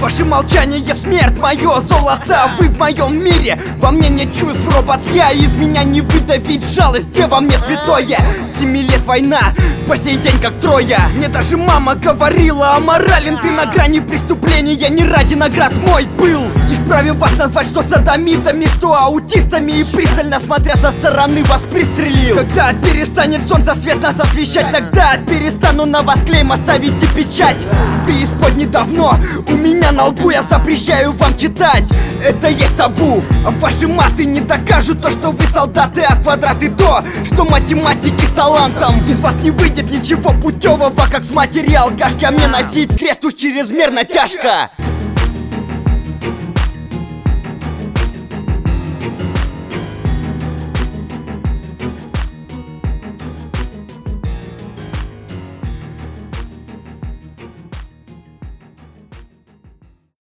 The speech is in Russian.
Ваше молчание смерть, мое золото. Вы в моем мире, во мне нет чувств, робот я. Из меня не выдавить жалость, где во мне святое. 7 лет война, по сей день как Троя. Мне даже мама говорила, аморален ты на грани преступления. Не ради наград мой был. И вправе вас назвать что садомитами, что аутистами. И пристально смотря со стороны вас пристрелил. Когда перестанет солнце свет нас освещать, тогда перестану на вас клейм оставить и печать. Преисподней давно у меня на лбу, я запрещаю вам читать. Это есть табу. А ваши маты не докажут то, что вы солдаты, а квадраты то, что математики с талантом. Из вас не выйдет ничего путевого, как с матери алкашки. А мне носить крест уж чрезмерно тяжко.